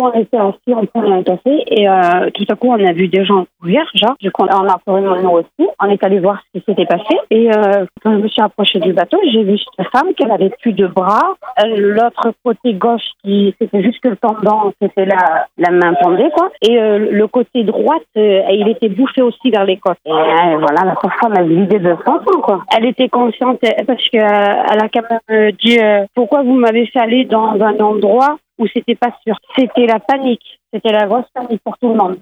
On était assis, on prenait un café et tout à coup on a vu des gens courir, genre. Du coup on a couru nous aussi. On est allé voir ce qui s'était passé et quand je me suis approchée du bateau, j'ai vu cette femme qu'elle avait plus de bras. L'autre côté gauche qui c'était juste le pendant, c'était la main pendée quoi. Et le côté droite, il était bouffé aussi vers les côtes. Et voilà, la pauvre femme a vidé de sang quoi. Elle était consciente parce que elle a quand même dit pourquoi vous m'avez fait aller dans un endroit où c'était pas sûr. C'était la panique. C'était la grosse panique pour tout le monde.